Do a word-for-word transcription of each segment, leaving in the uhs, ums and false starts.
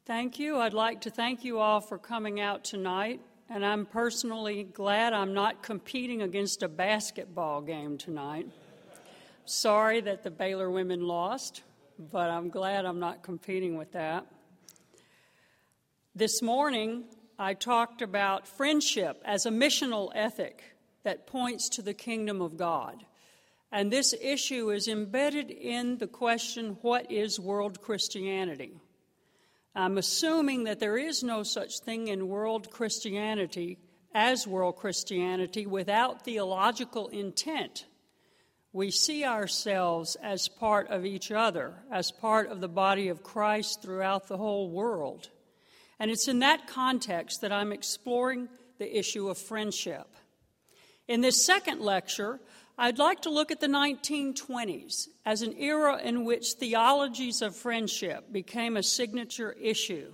Thank you. I'd like to thank you all for coming out tonight, and I'm personally glad I'm not competing against a basketball game tonight. Sorry that the Baylor women lost, but I'm glad I'm not competing with that. This morning, I talked about friendship as a missional ethic that points to the kingdom of God. And this issue is embedded in the question, what is world Christianity? I'm assuming that there is no such thing in world Christianity as world Christianity without theological intent. We see ourselves as part of each other, as part of the body of Christ throughout the whole world. And it's in that context that I'm exploring the issue of friendship. In this second lecture, I'd like to look at the nineteen twenties as an era in which theologies of friendship became a signature issue.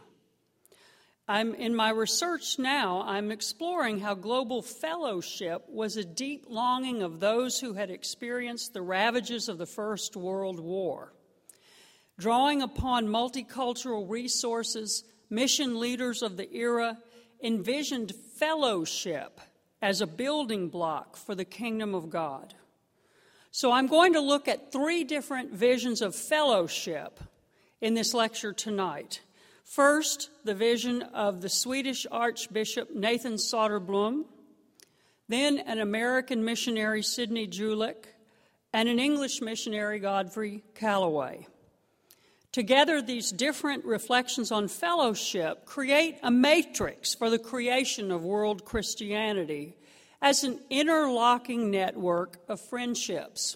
I'm, in my research now, I'm exploring how global fellowship was a deep longing of those who had experienced the ravages of the First World War. Drawing upon multicultural resources, mission leaders of the era envisioned fellowship as a building block for the kingdom of God. So I'm going to look at three different visions of fellowship in this lecture tonight. First, the vision of the Swedish Archbishop Nathan Soderblom, then an American missionary, Sidney Julich, and an English missionary, Godfrey Calloway. Together, these different reflections on fellowship create a matrix for the creation of world Christianity as an interlocking network of friendships.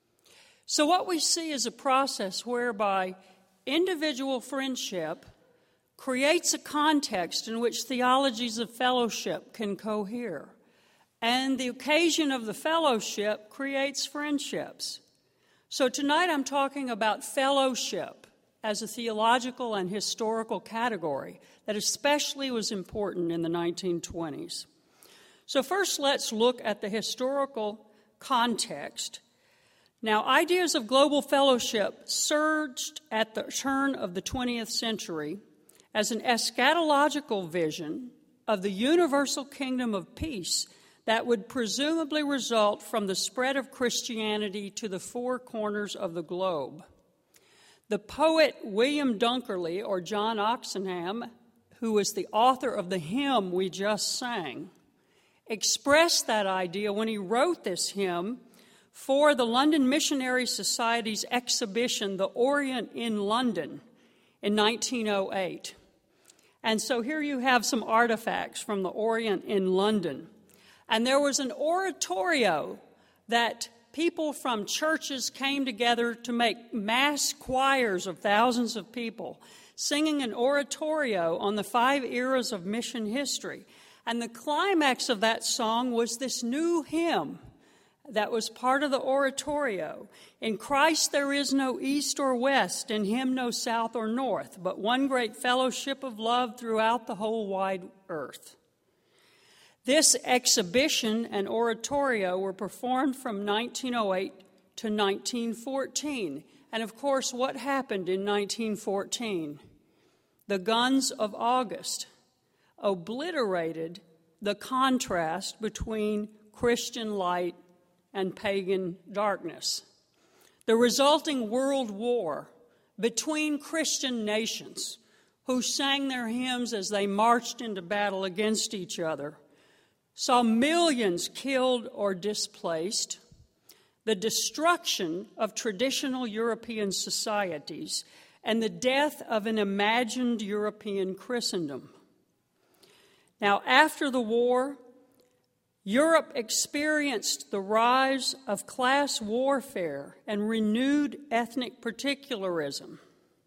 So what we see is a process whereby individual friendship creates a context in which theologies of fellowship can cohere, and the occasion of the fellowship creates friendships. So tonight I'm talking about fellowship as a theological and historical category that especially was important in the nineteen twenties. So first, let's look at the historical context. Now, ideas of global fellowship surged at the turn of the twentieth century as an eschatological vision of the universal kingdom of peace that would presumably result from the spread of Christianity to the four corners of the globe. The poet William Dunkerley, or John Oxenham, who was the author of the hymn we just sang, expressed that idea when he wrote this hymn for the London Missionary Society's exhibition, The Orient in London, in nineteen oh eight. And so here you have some artifacts from the Orient in London. And there was an oratorio that people from churches came together to make mass choirs of thousands of people, singing an oratorio on the five eras of mission history. And the climax of that song was this new hymn that was part of the oratorio. In Christ there is no east or west, in him no south or north, but one great fellowship of love throughout the whole wide earth. This exhibition and oratorio were performed from nineteen oh eight to nineteen fourteen. And of course, what happened in nineteen fourteen? The guns of August obliterated the contrast between Christian light and pagan darkness. The resulting world war between Christian nations who sang their hymns as they marched into battle against each other saw millions killed or displaced, the destruction of traditional European societies, and the death of an imagined European Christendom. Now, after the war, Europe experienced the rise of class warfare and renewed ethnic particularism.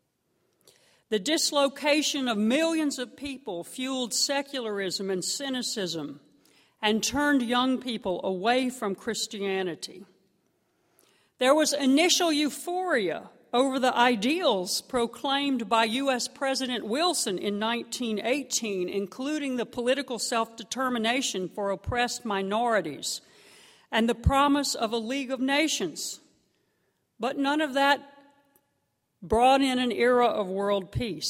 The dislocation of millions of people fueled secularism and cynicism and turned young people away from Christianity. There was initial euphoria over the ideals proclaimed by U S President Wilson in nineteen eighteen, including the political self-determination for oppressed minorities and the promise of a League of Nations. But none of that brought in an era of world peace.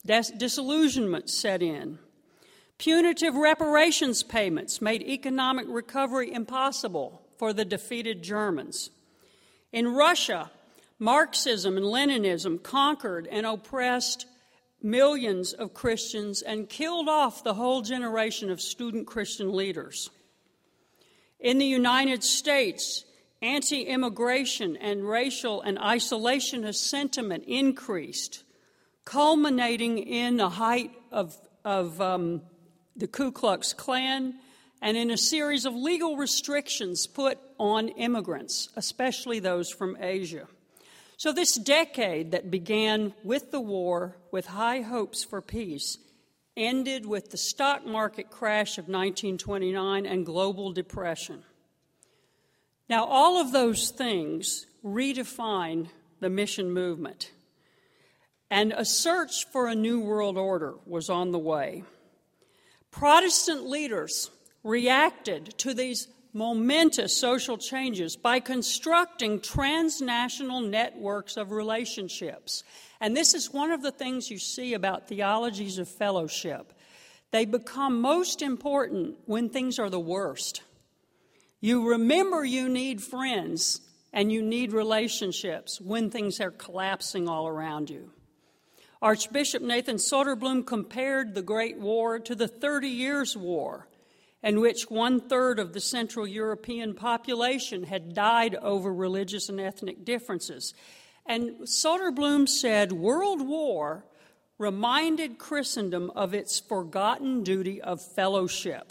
Dis- disillusionment set in. Punitive reparations payments made economic recovery impossible for the defeated Germans. In Russia, Marxism and Leninism conquered and oppressed millions of Christians and killed off the whole generation of student Christian leaders. In the United States, anti-immigration and racial and isolationist sentiment increased, culminating in the height of, of um, the Ku Klux Klan and in a series of legal restrictions put on immigrants, especially those from Asia. So this decade that began with the war, with high hopes for peace, ended with the stock market crash of nineteen twenty-nine and global depression. Now, all of those things redefine the mission movement, and a search for a new world order was on the way. Protestant leaders reacted to these momentous social changes by constructing transnational networks of relationships. And this is one of the things you see about theologies of fellowship. They become most important when things are the worst. You remember you need friends and you need relationships when things are collapsing all around you. Archbishop Nathan Soderblom compared the Great War to the Thirty Years' War, in which one-third of the Central European population had died over religious and ethnic differences. And Soderblom said, World War reminded Christendom of its forgotten duty of fellowship.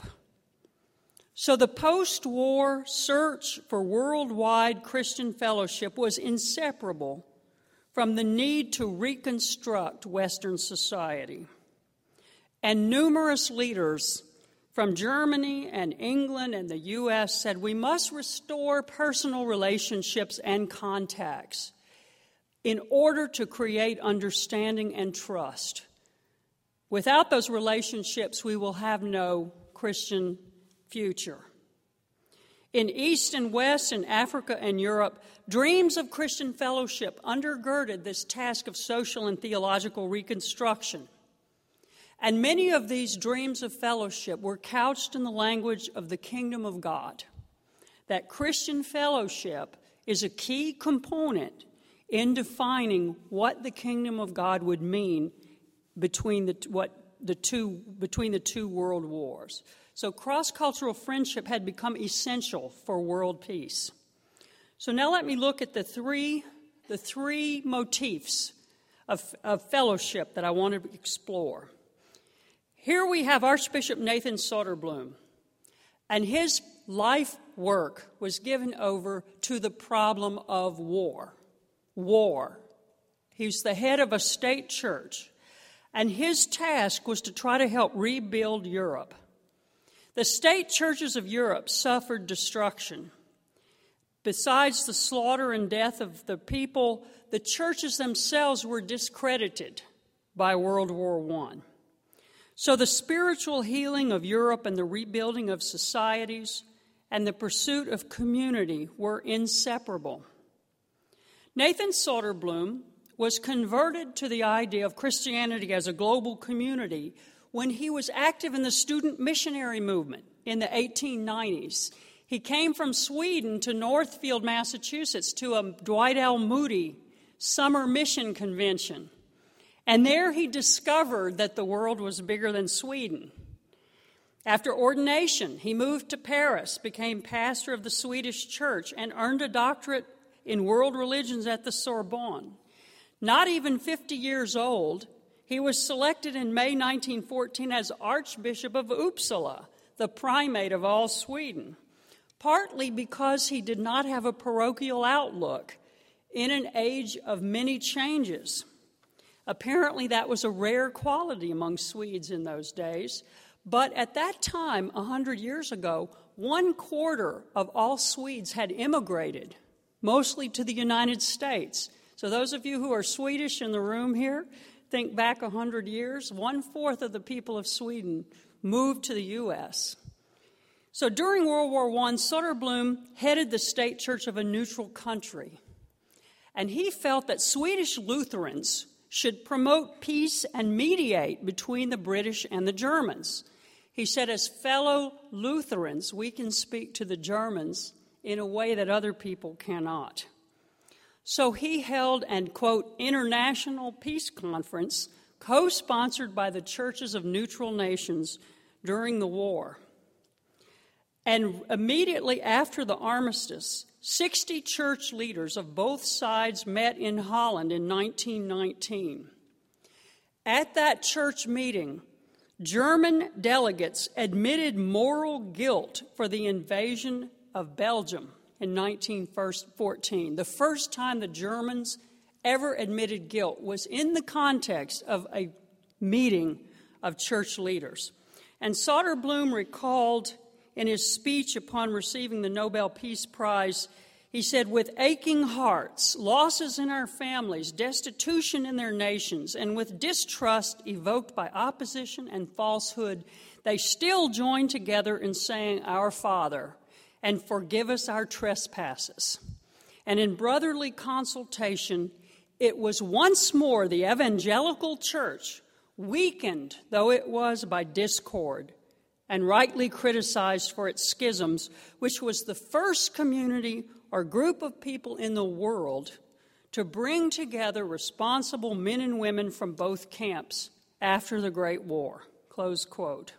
So the post-war search for worldwide Christian fellowship was inseparable from the need to reconstruct Western society. And numerous leaders from Germany and England and the U S said we must restore personal relationships and contacts in order to create understanding and trust. Without those relationships, we will have no Christian future. In East and West, in Africa and Europe, dreams of Christian fellowship undergirded this task of social and theological reconstruction. And many of these dreams of fellowship were couched in the language of the kingdom of God, that Christian fellowship is a key component in defining what the kingdom of God would mean between the what the two between the two world wars. So cross-cultural friendship had become essential for world peace. So now let me look at the three the three motifs of, of fellowship that I want to explore. Here we have Archbishop Nathan Soderblom, and his life work was given over to the problem of war. War. He's the head of a state church, and his task was to try to help rebuild Europe. The state churches of Europe suffered destruction. Besides the slaughter and death of the people, the churches themselves were discredited by World War One. So the spiritual healing of Europe and the rebuilding of societies and the pursuit of community were inseparable. Nathan Soderblom was converted to the idea of Christianity as a global community when he was active in the student missionary movement in the eighteen nineties. He came from Sweden to Northfield, Massachusetts, to a Dwight L. Moody summer mission convention. And there he discovered that the world was bigger than Sweden. After ordination, he moved to Paris, became pastor of the Swedish church, and earned a doctorate in world religions at the Sorbonne. Not even fifty years old, he was selected in May nineteen fourteen as Archbishop of Uppsala, the primate of all Sweden, partly because he did not have a parochial outlook in an age of many changes. Apparently, that was a rare quality among Swedes in those days. But at that time, a hundred years ago, one quarter of all Swedes had immigrated, mostly to the United States. So those of you who are Swedish in the room here, think back a hundred years, one-fourth of the people of Sweden moved to the U S. So during World War One, Soderblom headed the state church of a neutral country. And he felt that Swedish Lutherans should promote peace and mediate between the British and the Germans. He said, as fellow Lutherans, we can speak to the Germans in a way that other people cannot. So he held an, quote, international peace conference co-sponsored by the churches of neutral nations during the war. And immediately after the armistice, sixty church leaders of both sides met in Holland in nineteen nineteen. At that church meeting, German delegates admitted moral guilt for the invasion of Belgium in nineteen fourteen. The first time the Germans ever admitted guilt was in the context of a meeting of church leaders. And Soderblom recalled in his speech upon receiving the Nobel Peace Prize, he said, with aching hearts, losses in our families, destitution in their nations, and with distrust evoked by opposition and falsehood, they still join together in saying, Our Father, and forgive us our trespasses. And in brotherly consultation, it was once more the evangelical church, weakened though it was by discord, and rightly criticized for its schisms, which was the first community or group of people in the world to bring together responsible men and women from both camps after the Great War, close quote.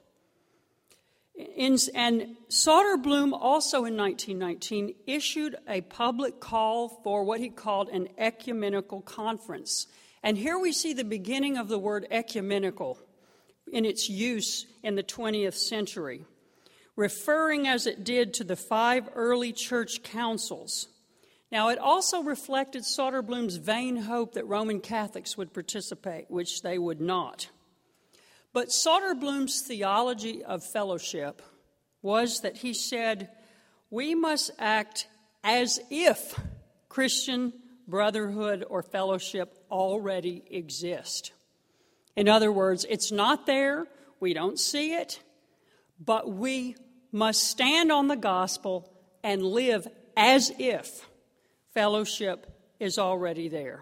In, and Soderblom also in nineteen nineteen issued a public call for what he called an ecumenical conference. And here we see the beginning of the word ecumenical in its use in the twentieth century, referring as it did to the five early church councils. Now, it also reflected Soderblom's vain hope that Roman Catholics would participate, which they would not. But Soderblom's theology of fellowship was that he said, we must act as if Christian brotherhood or fellowship already exist. In other words, it's not there, we don't see it, but we must stand on the gospel and live as if fellowship is already there.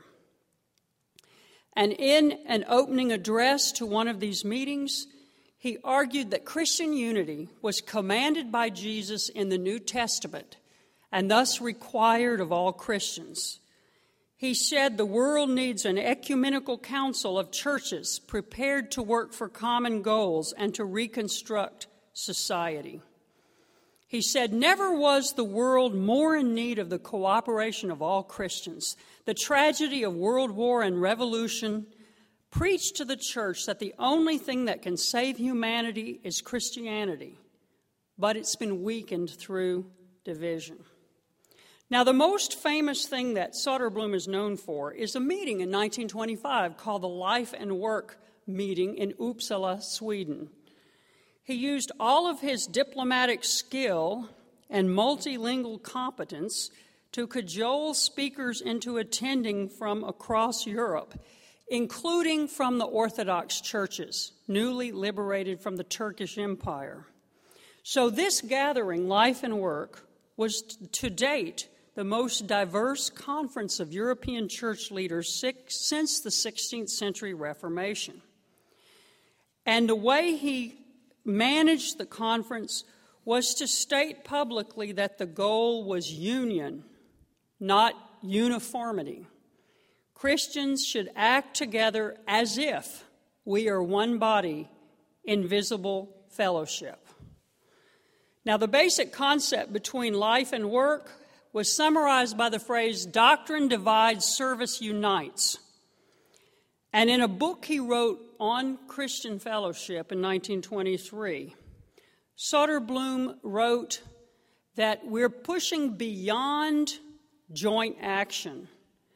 And in an opening address to one of these meetings, he argued that Christian unity was commanded by Jesus in the New Testament and thus required of all Christians. He said the world needs an ecumenical council of churches prepared to work for common goals and to reconstruct society. He said, never was the world more in need of the cooperation of all Christians. The tragedy of world war and revolution preached to the church that the only thing that can save humanity is Christianity, but it's been weakened through division. Now, the most famous thing that Soderblom is known for is a meeting in nineteen twenty-five called the Life and Work Meeting in Uppsala, Sweden. He used all of his diplomatic skill and multilingual competence to cajole speakers into attending from across Europe, including from the Orthodox churches, newly liberated from the Turkish Empire. So this gathering, Life and Work, was to date the most diverse conference of European church leaders since the sixteenth century Reformation. And the way he managed the conference was to state publicly that the goal was union, not uniformity. Christians should act together as if we are one body in visible fellowship. Now, the basic concept between life and work was summarized by the phrase, doctrine divides, service unites. And in a book he wrote on Christian fellowship in nineteen twenty-three, Soderblom wrote that we're pushing beyond joint action.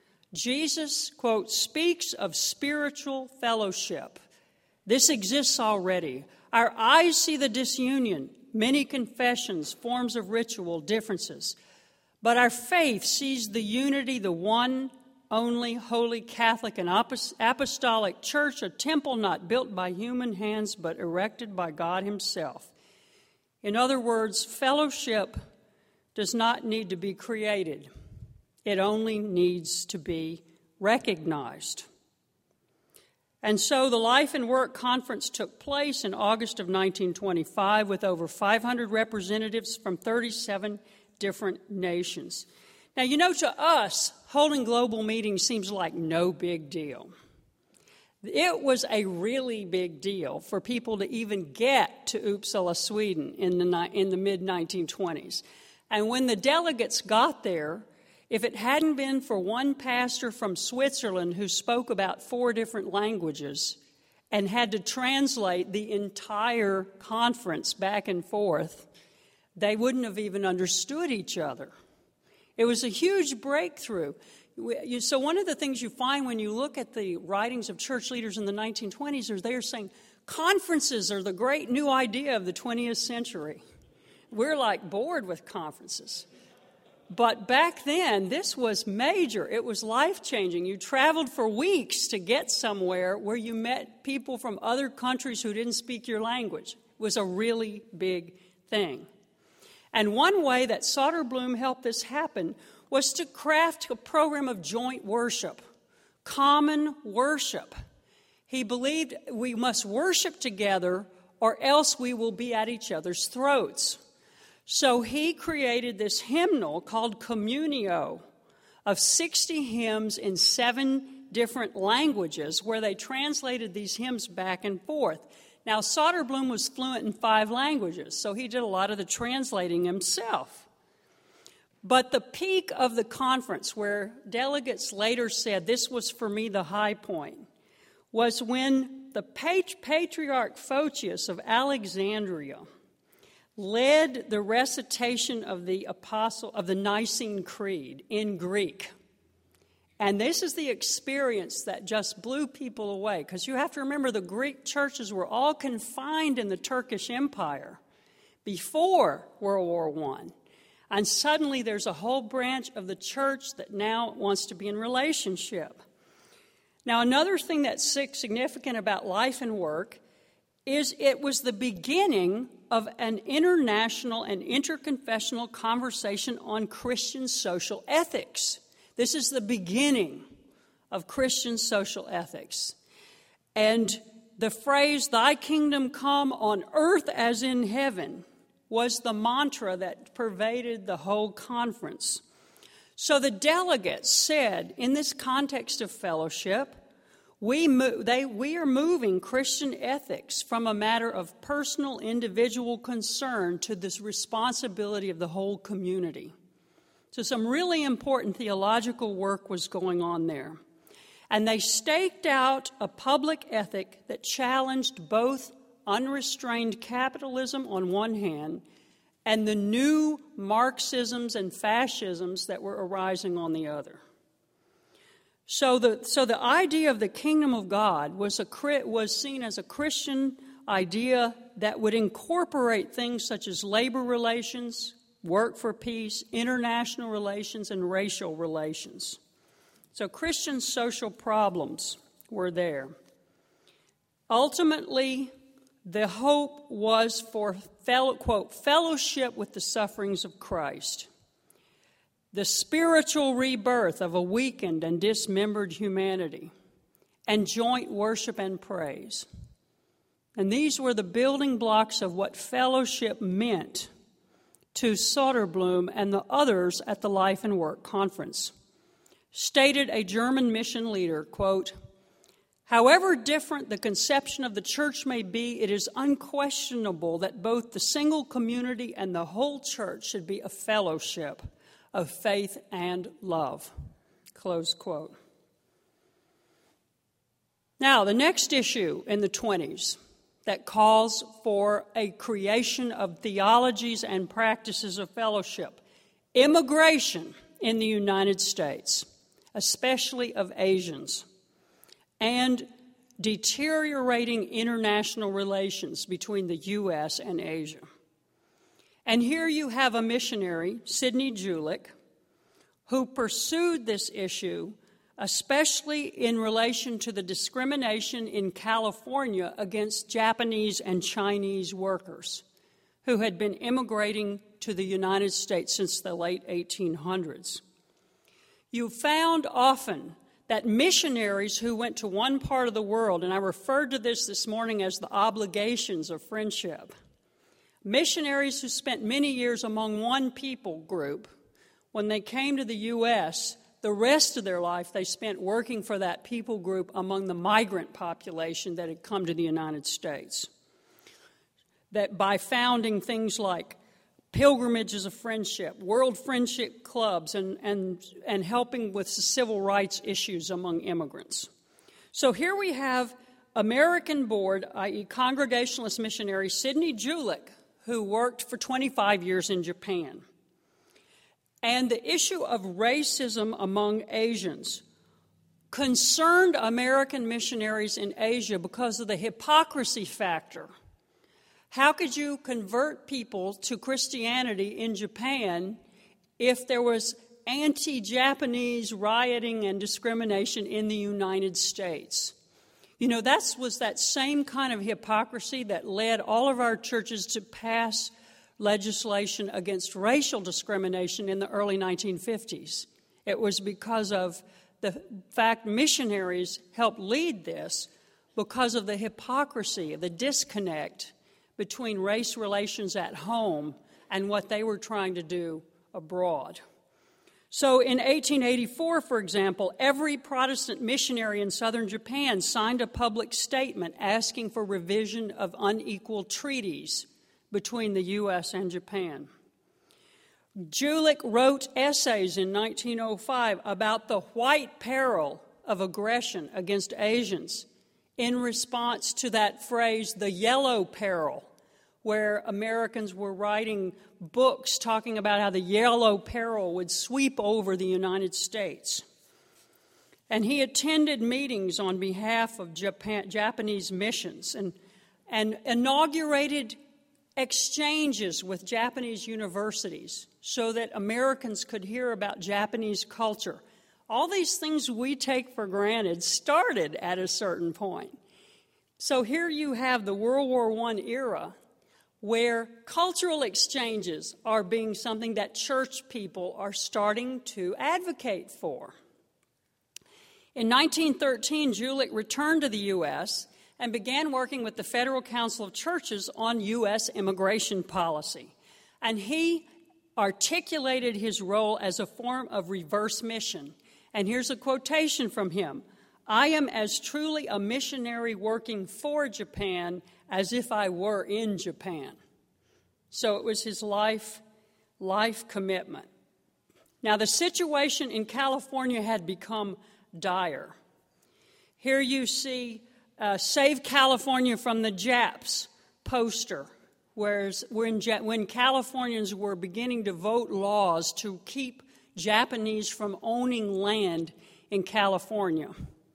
Jesus, quote, speaks of spiritual fellowship. This exists already. Our eyes see the disunion, many confessions, forms of ritual, differences. But our faith sees the unity, the one, only, holy, Catholic, and apostolic church, a temple not built by human hands, but erected by God himself. In other words, fellowship does not need to be created. It only needs to be recognized. And so the Life and Work Conference took place in August of nineteen twenty-five with over five hundred representatives from thirty-seven different nations. Now, you know, to us, holding global meetings seems like no big deal. It was a really big deal for people to even get to Uppsala, Sweden in the, in the mid nineteen twenties. And when the delegates got there, if it hadn't been for one pastor from Switzerland who spoke about four different languages and had to translate the entire conference back and forth, they wouldn't have even understood each other. It was a huge breakthrough. So one of the things you find when you look at the writings of church leaders in the nineteen twenties is they are saying conferences are the great new idea of the twentieth century. We're like bored with conferences. But back then, this was major. It was life-changing. You traveled for weeks to get somewhere where you met people from other countries who didn't speak your language. It was a really big thing. And one way that Soderblom helped this happen was to craft a program of joint worship, common worship. He believed we must worship together or else we will be at each other's throats. So he created this hymnal called Communio of sixty hymns in seven different languages where they translated these hymns back and forth. Now, Soderblom was fluent in five languages, so he did a lot of the translating himself. But the peak of the conference, where delegates later said this was for me the high point, was when the Patriarch Photius of Alexandria led the recitation of the apostle of the Nicene Creed in Greek. And this is the experience that just blew people away, because you have to remember the Greek churches were all confined in the Turkish Empire before World War One. And suddenly there's a whole branch of the church that now wants to be in relationship. Now, another thing that's significant about Life and Work is it was the beginning of an international and interconfessional conversation on Christian social ethics. This is the beginning of Christian social ethics. And the phrase, "Thy kingdom come on earth as in heaven," was the mantra that pervaded the whole conference. So the delegates said, in this context of fellowship, We, move, they, we are moving Christian ethics from a matter of personal, individual concern to this responsibility of the whole community. So some really important theological work was going on there. And they staked out a public ethic that challenged both unrestrained capitalism on one hand and the new Marxisms and fascisms that were arising on the other. So the, so the idea of the kingdom of God was, a, was seen as a Christian idea that would incorporate things such as labor relations, work for peace, international relations, and racial relations. So Christian social problems were there. Ultimately, the hope was for, fellow, quote, fellowship with the sufferings of Christ, the spiritual rebirth of a weakened and dismembered humanity, and joint worship and praise. And these were the building blocks of what fellowship meant to Soderblom and the others at the Life and Work Conference. Stated a German mission leader, quote, "However different the conception of the church may be, it is unquestionable that both the single community and the whole church should be a fellowship of faith and love." Close quote. Now, the next issue in the twenties that calls for a creation of theologies and practices of fellowship: immigration in the United States, especially of Asians, and deteriorating international relations between the U S and Asia. And here you have a missionary, Sidney Julich, who pursued this issue, especially in relation to the discrimination in California against Japanese and Chinese workers who had been immigrating to the United States since the late eighteen hundreds. You found often that missionaries who went to one part of the world, and I referred to this this morning as the obligations of friendship, missionaries who spent many years among one people group, when they came to the U S, the rest of their life they spent working for that people group among the migrant population that had come to the United States. That by founding things like pilgrimages of friendship, world friendship clubs, and, and, and helping with civil rights issues among immigrants. So here we have American board, that is. Congregationalist missionary Sidney Julich, who worked for twenty-five years in Japan. And the issue of racism among Asians concerned American missionaries in Asia because of the hypocrisy factor. How could you convert people to Christianity in Japan if there was anti-Japanese rioting and discrimination in the United States? You know, that was that same kind of hypocrisy that led all of our churches to pass legislation against racial discrimination in the early nineteen fifties. It was because of the fact missionaries helped lead this because of the hypocrisy, the disconnect between race relations at home and what they were trying to do abroad. So in eighteen eighty-four, for example, every Protestant missionary in southern Japan signed a public statement asking for revision of unequal treaties between the U S and Japan. Julich wrote essays in nineteen oh five about the white peril of aggression against Asians in response to that phrase, the yellow peril, where Americans were writing books talking about how the yellow peril would sweep over the United States. And he attended meetings on behalf of Japan, Japanese missions and, and inaugurated exchanges with Japanese universities so that Americans could hear about Japanese culture. All these things we take for granted started at a certain point. So here you have the World War One era where cultural exchanges are being something that church people are starting to advocate for. In nineteen thirteen, Julich returned to the U S and began working with the Federal Council of Churches on U S immigration policy. And he articulated his role as a form of reverse mission. And here's a quotation from him: "I am as truly a missionary working for Japan as if I were in Japan." So it was his life, life commitment. Now the situation in California had become dire. Here you see uh, Save California from the Japs poster, whereas when, when Californians were beginning to vote laws to keep Japanese from owning land in California.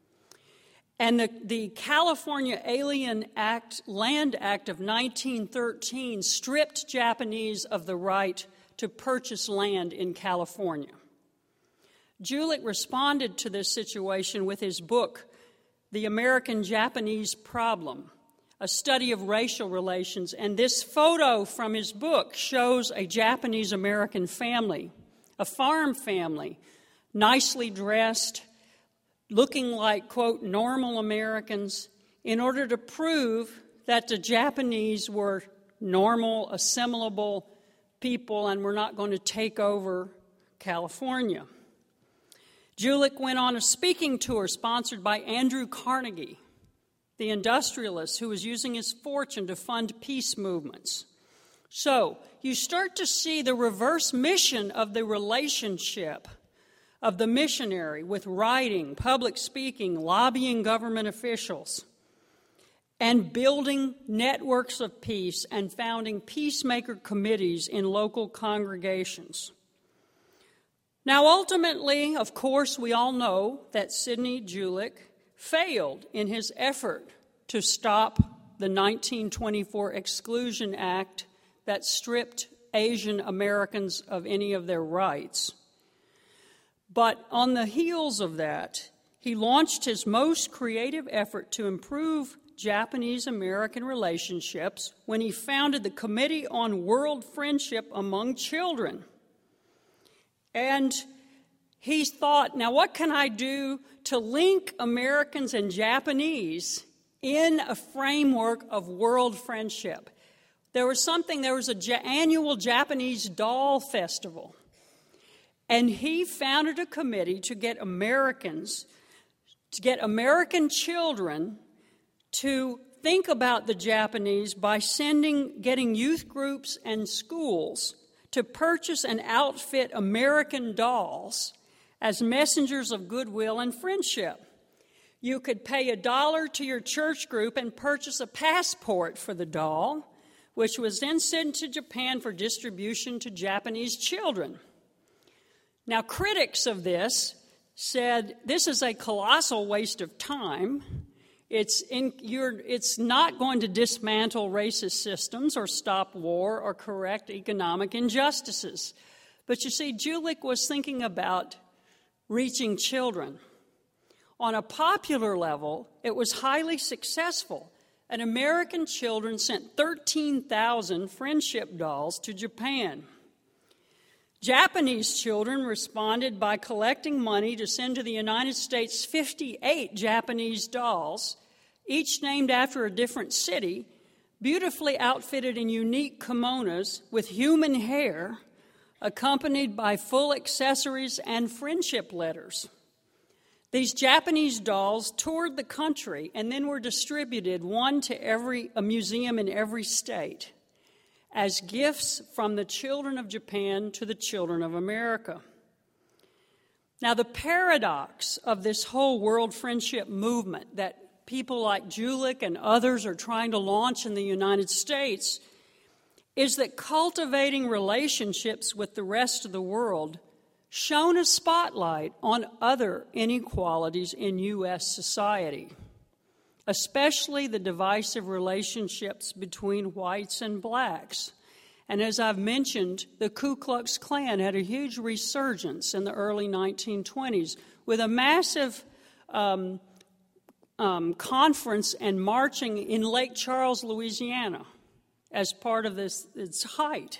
And the, the California Alien Act, Land Act of nineteen thirteen stripped Japanese of the right to purchase land in California. Julich responded to this situation with his book, The American-Japanese Problem, a study of racial relations. And this photo from his book shows a Japanese-American family, a farm family, nicely dressed, looking like, quote, normal Americans, in order to prove that the Japanese were normal, assimilable people and were not going to take over California. Julich went on a speaking tour sponsored by Andrew Carnegie, the industrialist who was using his fortune to fund peace movements. So you start to see the reverse mission of the relationship of the missionary with writing, public speaking, lobbying government officials, and building networks of peace and founding peacemaker committees in local congregations. Now, ultimately, of course, we all know that Sidney Julich failed in his effort to stop the nineteen twenty-four Exclusion Act that stripped Asian Americans of any of their rights. But on the heels of that, he launched his most creative effort to improve Japanese-American relationships when he founded the Committee on World Friendship Among Children. And he thought, now what can I do to link Americans and Japanese in a framework of world friendship? There was something, there was an ja- annual Japanese doll festival. And he founded a committee to get Americans, to get American children to think about the Japanese by sending, getting youth groups and schools to purchase and outfit American dolls as messengers of goodwill and friendship. You could pay a dollar to your church group and purchase a passport for the doll, which was then sent to Japan for distribution to Japanese children. Now, critics of this said this is a colossal waste of time. It's, in, you're, it's not going to dismantle racist systems or stop war or correct economic injustices. But you see, Jülich was thinking about reaching children. On a popular level, it was highly successful, and American children sent thirteen thousand friendship dolls to Japan. Japanese children responded by collecting money to send to the United States fifty-eight Japanese dolls, each named after a different city, beautifully outfitted in unique kimonos with human hair, accompanied by full accessories and friendship letters. These Japanese dolls toured the country and then were distributed, one to every a museum in every state, as gifts from the children of Japan to the children of America. Now, the paradox of this whole world friendship movement that people like Jülich and others are trying to launch in the United States is that cultivating relationships with the rest of the world shone a spotlight on other inequalities in U S society, especially the divisive relationships between whites and blacks. And as I've mentioned, the Ku Klux Klan had a huge resurgence in the early nineteen twenties with a massive um, um, conference and marching in Lake Charles, Louisiana, as part of this its height.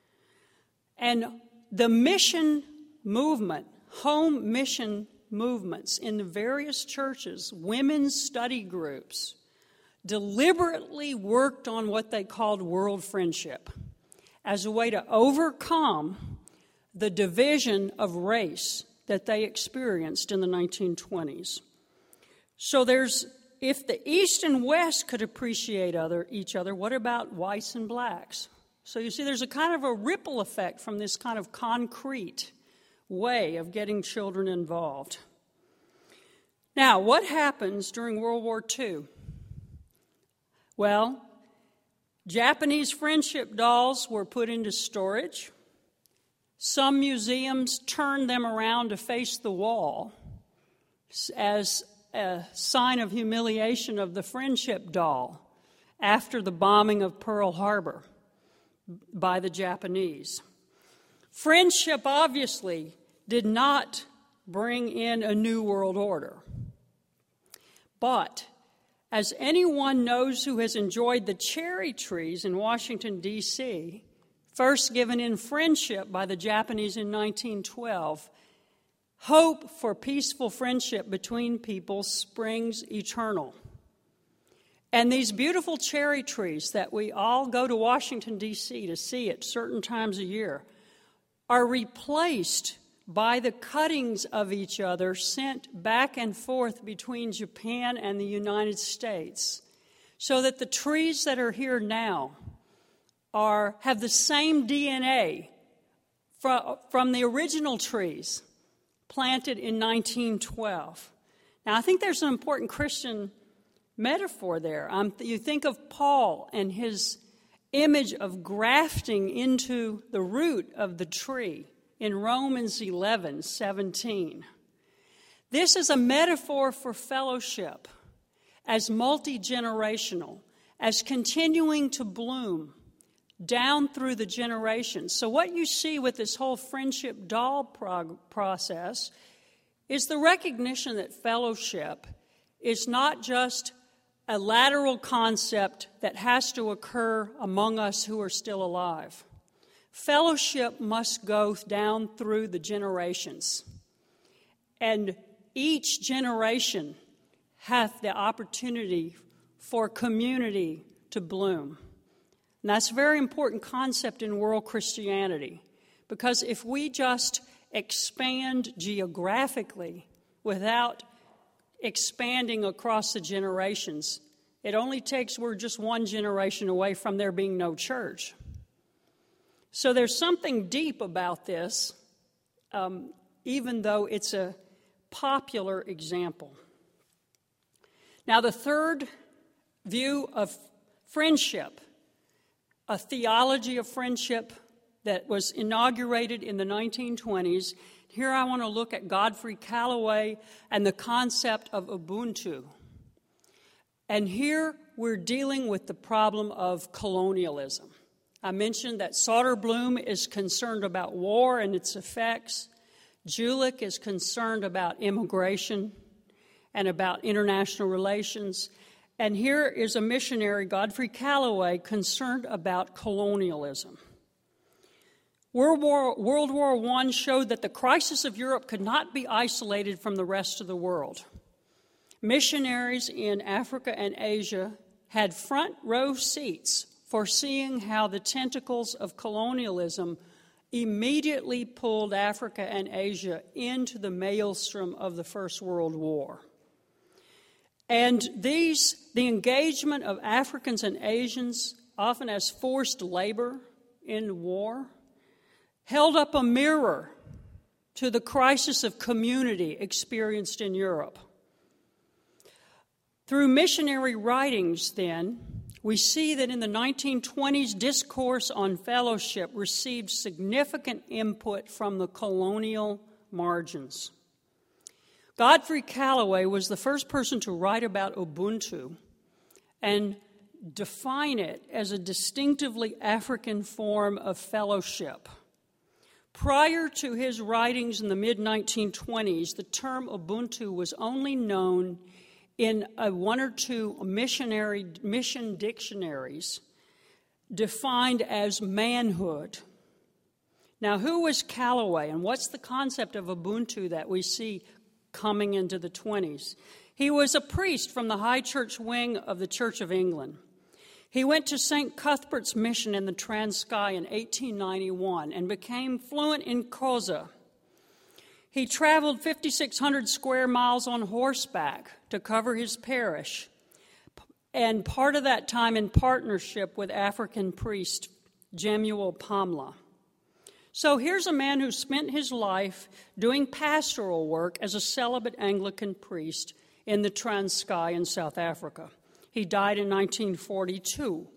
And the mission movement, home mission movements in the various churches, women's study groups, deliberately worked on what they called world friendship as a way to overcome the division of race that they experienced in the nineteen twenties. So there's, if the East and West could appreciate other each other, what about whites and blacks? So you see, there's a kind of a ripple effect from this kind of concrete way of getting children involved. Now, what happens during World War Two? Well, Japanese friendship dolls were put into storage. Some museums turned them around to face the wall as a sign of humiliation of the friendship doll after the bombing of Pearl Harbor by the Japanese. Friendship obviously did not bring in a new world order. But as anyone knows who has enjoyed the cherry trees in Washington, D C, first given in friendship by the Japanese in nineteen twelve, hope for peaceful friendship between people springs eternal. And these beautiful cherry trees that we all go to Washington, D C to see at certain times a year are replaced by the cuttings of each other sent back and forth between Japan and the United States, so that the trees that are here now are have the same D N A from, from the original trees planted in nineteen twelve. Now, I think there's an important Christian metaphor there. Um, you think of Paul and his image of grafting into the root of the tree in Romans eleven seventeen. This is a metaphor for fellowship as multi-generational, as continuing to bloom down through the generations. So what you see with this whole friendship doll prog- process is the recognition that fellowship is not just a lateral concept that has to occur among us who are still alive. Fellowship must go down through the generations. and each generation hath the opportunity for community to bloom. And that's a very important concept in world Christianity, because if we just expand geographically without expanding across the generations, it only takes we're just one generation away from there being no church. So there's something deep about this, um, even though it's a popular example. Now, the third view of friendship, a theology of friendship that was inaugurated in the nineteen twenties. Here I want to look at Godfrey Callaway and the concept of Ubuntu. And here we're dealing with the problem of colonialism. I mentioned that Soderblom is concerned about war and its effects. Julich is concerned about immigration and about international relations. And here is a missionary, Godfrey Callaway, concerned about colonialism. World War, World War One showed that the crisis of Europe could not be isolated from the rest of the world. Missionaries in Africa and Asia had front row seats for seeing how the tentacles of colonialism immediately pulled Africa and Asia into the maelstrom of the First World War. And these, the engagement of Africans and Asians, often as forced labor in war, held up a mirror to the crisis of community experienced in Europe. Through missionary writings, then, we see that in the nineteen twenties, discourse on fellowship received significant input from the colonial margins. Godfrey Callaway was the first person to write about Ubuntu and define it as a distinctively African form of fellowship. Prior to his writings in the mid nineteen twenties, the term Ubuntu was only known in a one or two missionary mission dictionaries defined as manhood. Now, who was Callaway, and what's the concept of Ubuntu that we see coming into the twenties? He was a priest from the high church wing of the Church of England. He went to Saint Cuthbert's mission in the Transkei in eighteen ninety-one and became fluent in Xhosa. He traveled fifty-six hundred square miles on horseback to cover his parish, and part of that time in partnership with African priest Jemuel Pamla. So here's a man who spent his life doing pastoral work as a celibate Anglican priest in the Transkei in South Africa. He died in nineteen forty-two.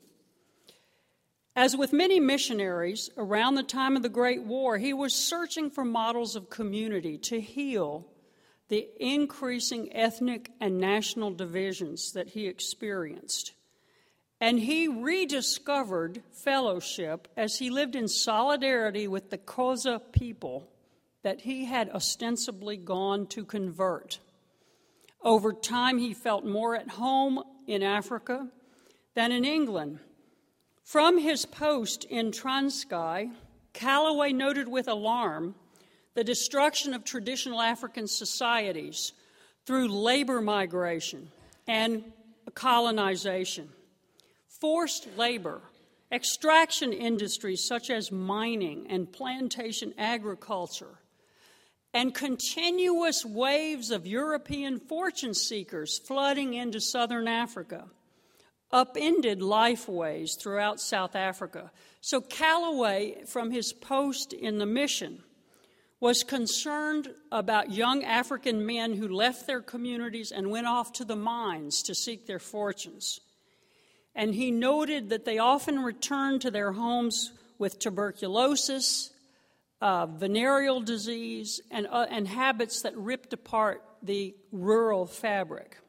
As with many missionaries around the time of the Great War, he was searching for models of community to heal the increasing ethnic and national divisions that he experienced. And he rediscovered fellowship as he lived in solidarity with the Xhosa people that he had ostensibly gone to convert. Over time, he felt more at home in Africa than in England. From his post in Transkei, Callaway noted with alarm the destruction of traditional African societies through labor migration and colonization. Forced labor, extraction industries such as mining and plantation agriculture, and continuous waves of European fortune seekers flooding into southern Africa upended lifeways throughout South Africa. So Callaway, from his post in the mission, was concerned about young African men who left their communities and went off to the mines to seek their fortunes. And he noted that they often returned to their homes with tuberculosis, uh, venereal disease, and, uh, and habits that ripped apart the rural fabric.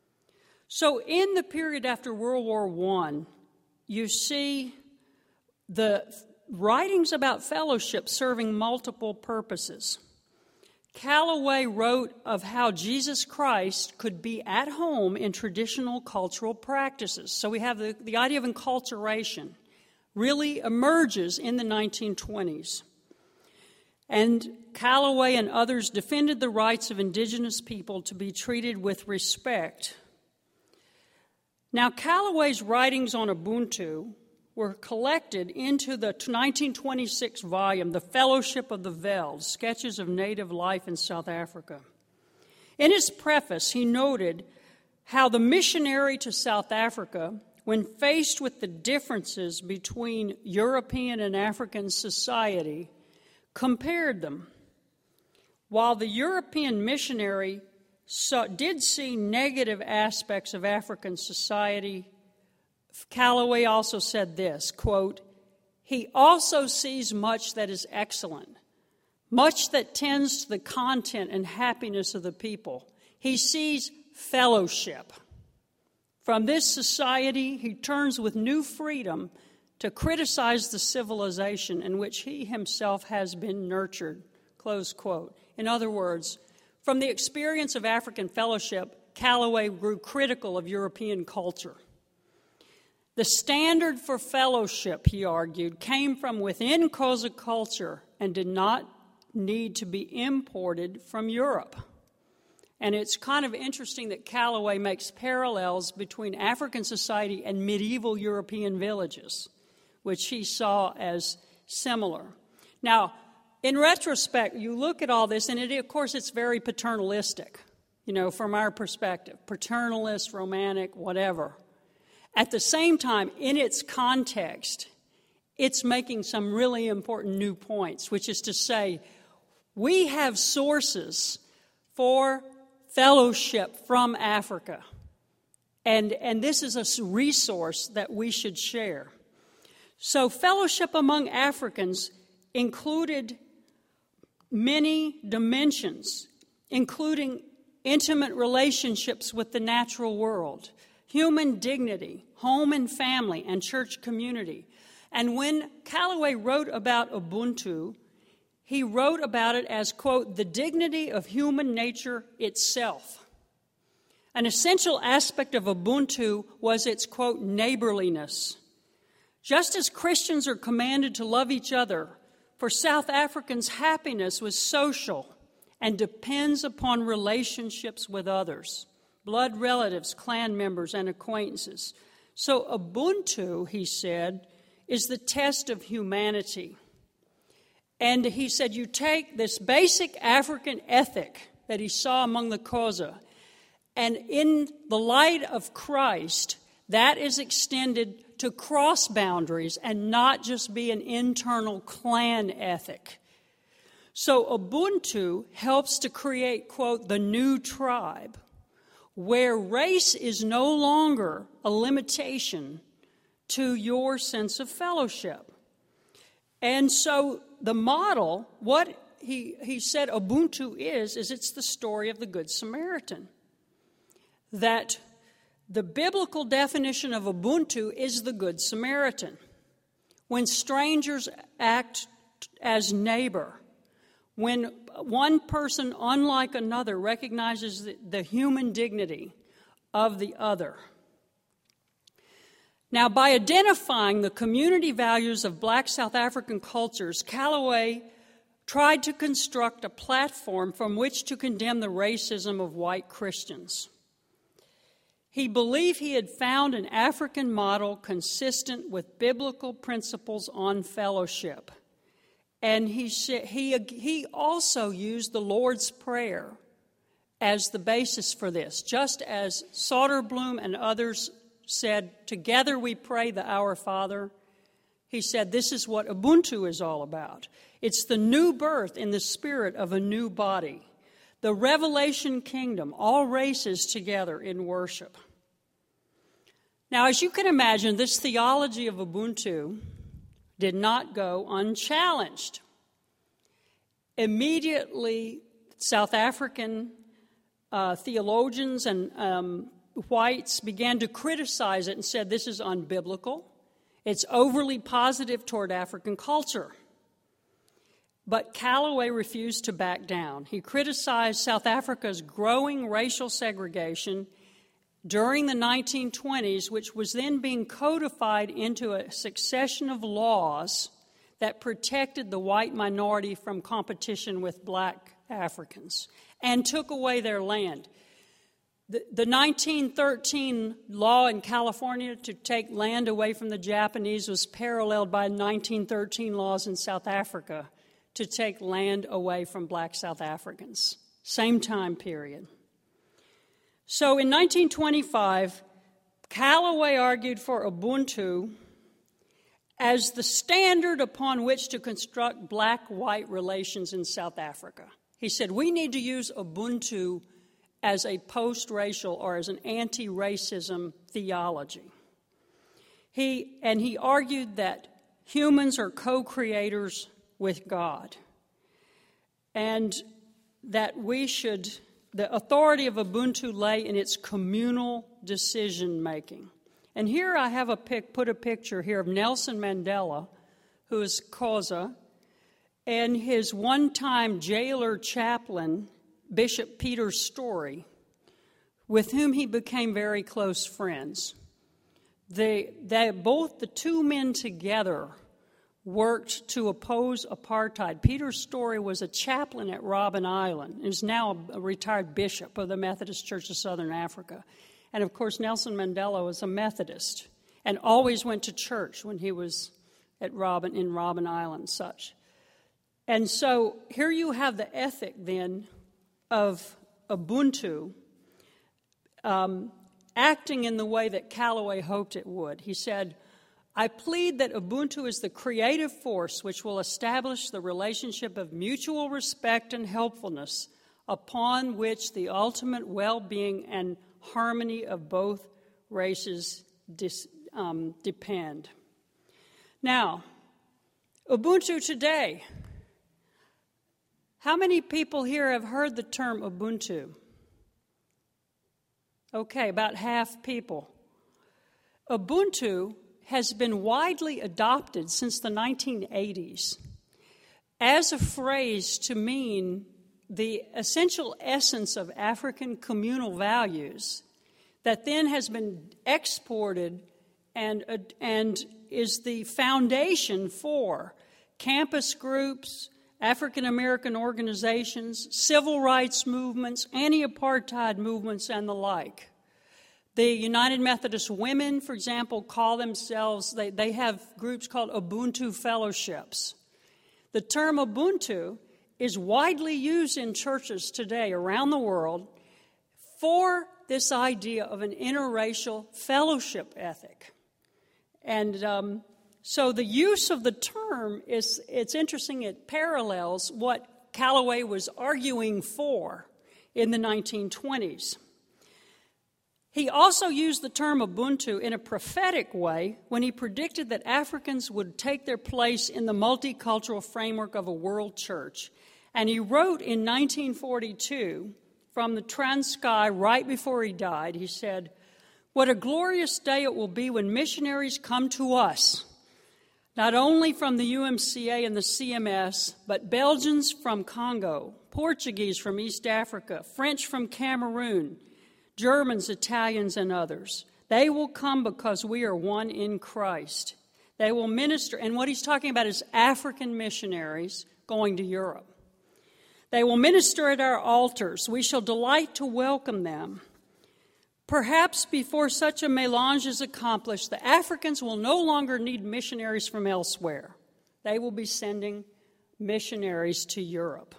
So in the period after World War One, you see the writings about fellowship serving multiple purposes. Callaway wrote of how Jesus Christ could be at home in traditional cultural practices. So we have the, the idea of enculturation really emerges in the nineteen twenties. And Callaway and others defended the rights of indigenous people to be treated with respect. Now, Callaway's writings on Ubuntu were collected into the nineteen twenty-six volume, The Fellowship of the Veld, Sketches of Native Life in South Africa. In his preface, he noted how the missionary to South Africa, when faced with the differences between European and African society, compared them. While the European missionary saw, did see negative aspects of African society, Callaway also said this, quote, "He also sees much that is excellent, much that tends to the content and happiness of the people. He sees fellowship. From this society, he turns with new freedom to criticize the civilization in which he himself has been nurtured," close quote. In other words, from the experience of African fellowship, Callaway grew critical of European culture. The standard for fellowship, he argued, came from within Xhosa culture and did not need to be imported from Europe. And it's kind of interesting that Callaway makes parallels between African society and medieval European villages, which he saw as similar. Now, in retrospect, you look at all this, and it, of course, it's very paternalistic, you know, from our perspective, paternalist, romantic, whatever. At the same time, in its context, it's making some really important new points, which is to say, we have sources for fellowship from Africa, and, and this is a resource that we should share. So fellowship among Africans included many dimensions, including intimate relationships with the natural world, human dignity, home and family, and church community. And when Callaway wrote about Ubuntu, he wrote about it as, quote, "the dignity of human nature itself." An essential aspect of Ubuntu was its, quote, neighborliness. Just as Christians are commanded to love each other, for South Africans, happiness was social and depends upon relationships with others, blood relatives, clan members, and acquaintances. So Ubuntu, he said, is the test of humanity. And he said, you take this basic African ethic that he saw among the Xhosa, and in the light of Christ, that is extended to cross boundaries and not just be an internal clan ethic. So Ubuntu helps to create, quote, the new tribe, where race is no longer a limitation to your sense of fellowship. And so the model, what he, he said Ubuntu is, is it's the story of the Good Samaritan. That the biblical definition of Ubuntu is the Good Samaritan. When strangers act as neighbor, when one person, unlike another, recognizes the, the human dignity of the other. Now, by identifying the community values of black South African cultures, Callaway tried to construct a platform from which to condemn the racism of white Christians. He believed he had found an African model consistent with biblical principles on fellowship. And he, he, he also used the Lord's Prayer as the basis for this, just as Soderblom and others said, together we pray the Our Father. He said, this is what Ubuntu is all about. It's the new birth in the spirit of a new body. The Revelation Kingdom, all races together in worship. Now, as you can imagine, this theology of Ubuntu did not go unchallenged. Immediately, South African uh, theologians and um, whites began to criticize it and said this is unbiblical. It's overly positive toward African culture. But Callaway refused to back down. He criticized South Africa's growing racial segregation during the nineteen twenties, which was then being codified into a succession of laws that protected the white minority from competition with black Africans and took away their land. The, the nineteen thirteen law in California to take land away from the Japanese was paralleled by nineteen thirteen laws in South Africa to take land away from black South Africans. Same time period. So in nineteen twenty-five, Callaway argued for Ubuntu as the standard upon which to construct black-white relations in South Africa. He said, we need to use Ubuntu as a post-racial or as an anti-racism theology. He, and he argued that humans are co-creators with God, and that we should, the authority of Ubuntu lay in its communal decision-making. And here I have a pic, put a picture here of Nelson Mandela, who is Xhosa, and his one-time jailer chaplain, Bishop Peter Story, with whom he became very close friends. They, they, both the two men together worked to oppose apartheid. Peter Story was a chaplain at Robben Island. He is now a retired bishop of the Methodist Church of Southern Africa. And, of course, Nelson Mandela was a Methodist and always went to church when he was at Robben, in Robben Island, such. And so here you have the ethic, then, of Ubuntu um, acting in the way that Callaway hoped it would. He said, I plead that Ubuntu is the creative force which will establish the relationship of mutual respect and helpfulness upon which the ultimate well-being and harmony of both races dis, um, depend. Now, Ubuntu today. How many people here have heard the term Ubuntu? Okay, about half people. Ubuntu has been widely adopted since the nineteen eighties as a phrase to mean the essential essence of African communal values that then has been exported and, uh, and is the foundation for campus groups, African American organizations, civil rights movements, anti-apartheid movements, and the like. The United Methodist Women, for example, call themselves, they, they have groups called Ubuntu Fellowships. The term Ubuntu is widely used in churches today around the world for this idea of an interracial fellowship ethic. And um, so the use of the term is, it's interesting, it parallels what Callaway was arguing for in the nineteen twenties. He also used the term Ubuntu in a prophetic way when he predicted that Africans would take their place in the multicultural framework of a world church. And he wrote in nineteen forty-two, from the Transkei right before he died, he said, what a glorious day it will be when missionaries come to us, not only from the U M C A and the C M S, but Belgians from Congo, Portuguese from East Africa, French from Cameroon, Germans, Italians, and others. They will come because we are one in Christ. They will minister, and what he's talking about is African missionaries going to Europe. They will minister at our altars. We shall delight to welcome them. Perhaps before such a melange is accomplished, the Africans will no longer need missionaries from elsewhere. They will be sending missionaries to Europe.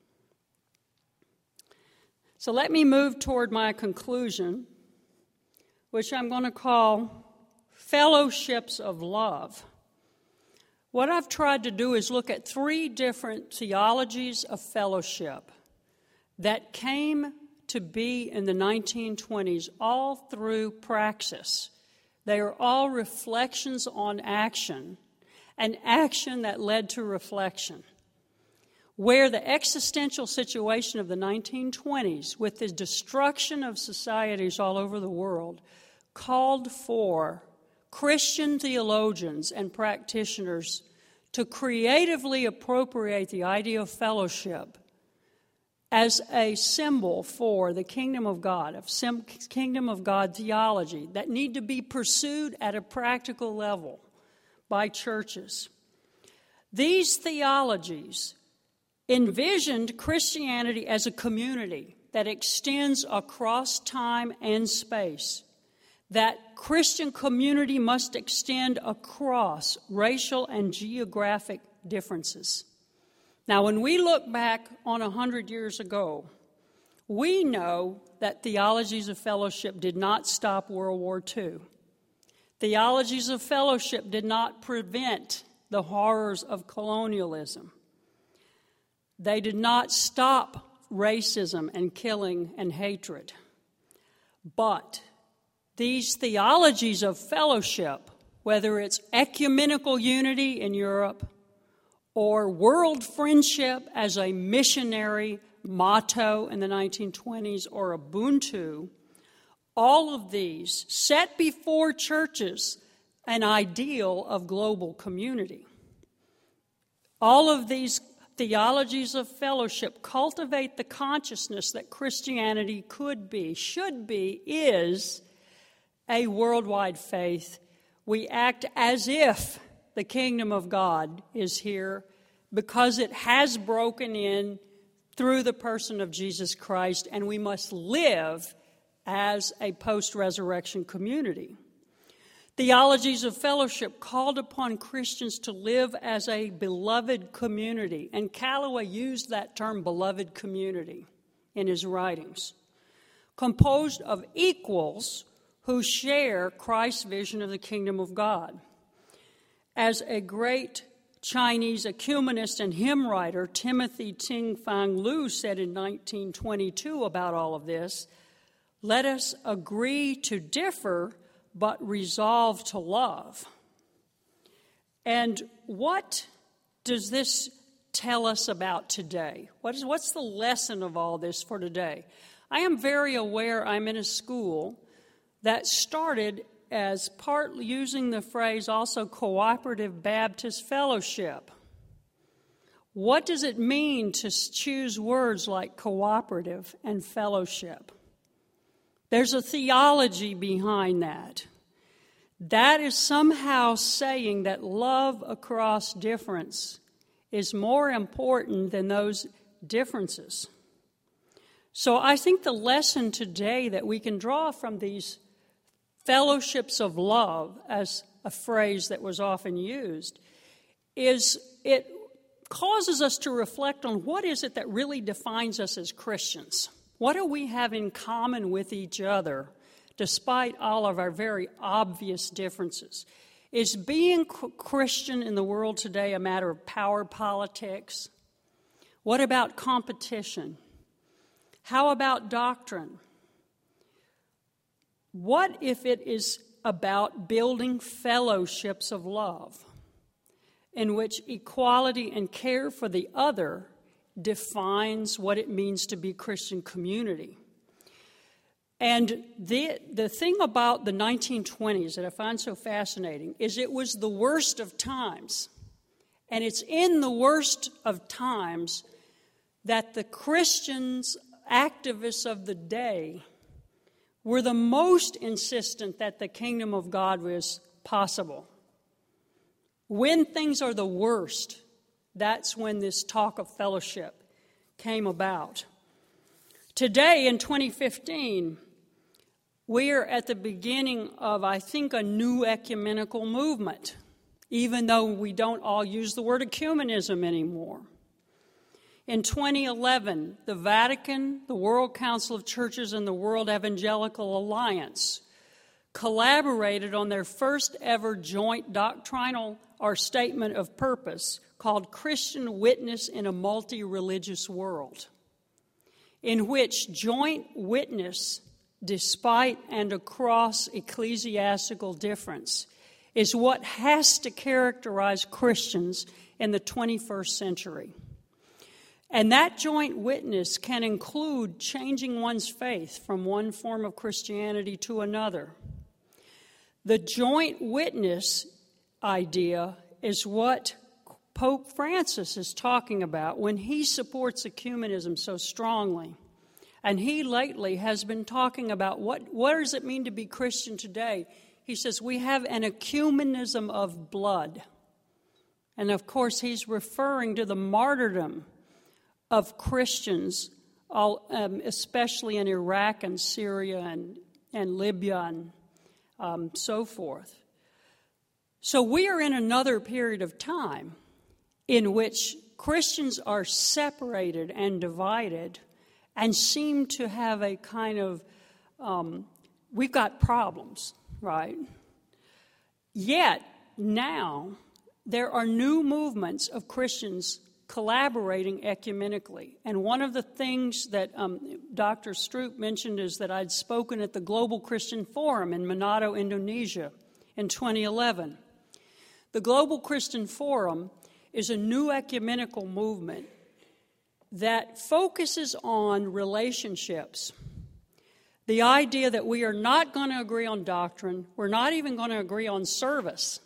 So let me move toward my conclusion, which I'm going to call Fellowships of Love. What I've tried to do is look at three different theologies of fellowship that came to be in the nineteen twenties all through praxis. They are all reflections on action, an action that led to reflection, where the existential situation of the nineteen twenties, with the destruction of societies all over the world, called for Christian theologians and practitioners to creatively appropriate the idea of fellowship as a symbol for the kingdom of God, of sim- kingdom of God theology that need to be pursued at a practical level by churches. These theologies envisioned Christianity as a community that extends across time and space. That Christian community must extend across racial and geographic differences. Now, when we look back on a hundred years ago, we know that theologies of fellowship did not stop World War Two. Theologies of fellowship did not prevent the horrors of colonialism. They did not stop racism and killing and hatred. But these theologies of fellowship, whether it's ecumenical unity in Europe or world friendship as a missionary motto in the nineteen twenties or Ubuntu, all of these set before churches an ideal of global community. All of these theologies of fellowship cultivate the consciousness that Christianity could be, should be, is a worldwide faith. We act as if the kingdom of God is here because it has broken in through the person of Jesus Christ, and we must live as a post-resurrection community. Theologies of fellowship called upon Christians to live as a beloved community, and Calloway used that term, beloved community, in his writings, composed of equals who share Christ's vision of the kingdom of God. As a great Chinese ecumenist and hymn writer, Timothy Ting Fang Lu, said in nineteen twenty-two about all of this, "Let us agree to differ, but resolve to love." And what does this tell us about today? What is, what's the lesson of all this for today? I am very aware I'm in a school that started as part using the phrase also cooperative Baptist fellowship. What does it mean to choose words like cooperative and fellowship? There's a theology behind that. That is somehow saying that love across difference is more important than those differences. So I think the lesson today that we can draw from these fellowships of love, as a phrase that was often used, is it causes us to reflect on what is it that really defines us as Christians. What do we have in common with each other, despite all of our very obvious differences? Is being Christian in the world today a matter of power politics? What about competition? How about doctrine? What if it is about building fellowships of love in which equality and care for the other defines what it means to be Christian community? And the, the thing about the nineteen twenties that I find so fascinating is it was the worst of times. And it's in the worst of times that the Christians, activists of the day, were the most insistent that the kingdom of God was possible. When things are the worst, that's when this talk of fellowship came about. Today, in twenty fifteen, we are at the beginning of, I think, a new ecumenical movement, even though we don't all use the word ecumenism anymore. In twenty eleven, the Vatican, the World Council of Churches, and the World Evangelical Alliance collaborated on their first ever joint doctrinal or statement of purpose called Christian Witness in a Multi-Religious World, in which joint witness, despite and across ecclesiastical difference, is what has to characterize Christians in the twenty-first century. And that joint witness can include changing one's faith from one form of Christianity to another. The joint witness idea is what Pope Francis is talking about when he supports ecumenism so strongly. And he lately has been talking about what, what does it mean to be Christian today? He says we have an ecumenism of blood. And of course, he's referring to the martyrdom of Christians, all, um, especially in Iraq and Syria and, and Libya and um, so forth. So we are in another period of time in which Christians are separated and divided and seem to have a kind of, um, we've got problems, right? Yet, now, there are new movements of Christians collaborating ecumenically. And one of the things that um, Doctor Stroop mentioned is that I'd spoken at the Global Christian Forum in Manado, Indonesia in twenty eleven. The Global Christian Forum is a new ecumenical movement that focuses on relationships. The idea that we are not going to agree on doctrine, we're not even going to agree on service,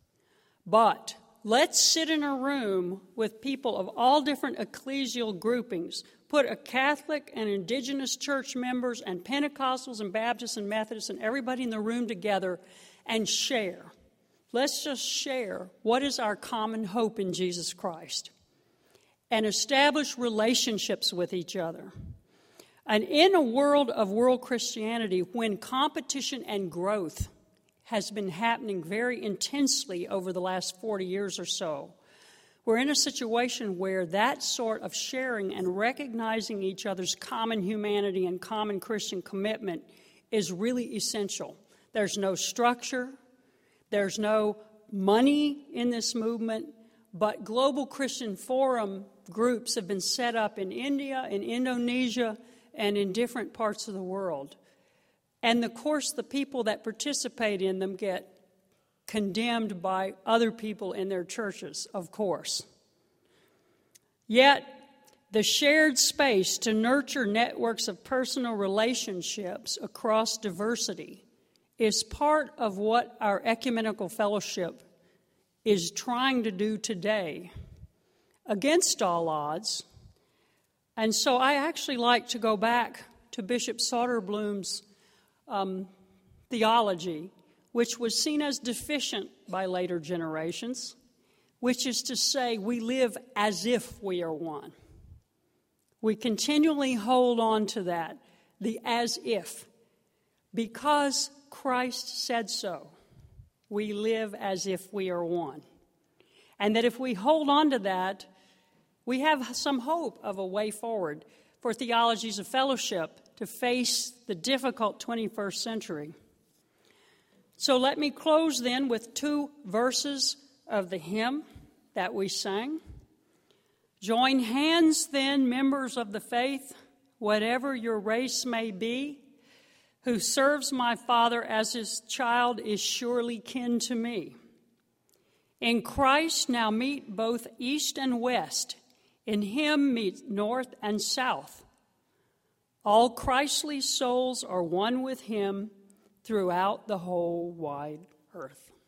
but let's sit in a room with people of all different ecclesial groupings, put a Catholic and indigenous church members and Pentecostals and Baptists and Methodists and everybody in the room together and share. Let's just share what is our common hope in Jesus Christ and establish relationships with each other. And in a world of world Christianity, when competition and growth has been happening very intensely over the last forty years or so, we're in a situation where that sort of sharing and recognizing each other's common humanity and common Christian commitment is really essential. There's no structure, there's no money in this movement, but Global Christian Forum groups have been set up in India, in Indonesia, and in different parts of the world. And of course, the people that participate in them get condemned by other people in their churches, of course. Yet, the shared space to nurture networks of personal relationships across diversity is part of what our ecumenical fellowship is trying to do today, against all odds. And so I actually like to go back to Bishop Soderblom's um, theology, which was seen as deficient by later generations, which is to say we live as if we are one. We continually hold on to that, the as if, because Christ said so. We live as if we are one. And that if we hold on to that, we have some hope of a way forward for theologies of fellowship to face the difficult twenty-first century. So let me close then with two verses of the hymn that we sang. Join hands then, members of the faith, whatever your race may be. Who serves my Father as his child is surely kin to me. In Christ now meet both east and west. In him meet north and south. All Christly souls are one with him throughout the whole wide earth.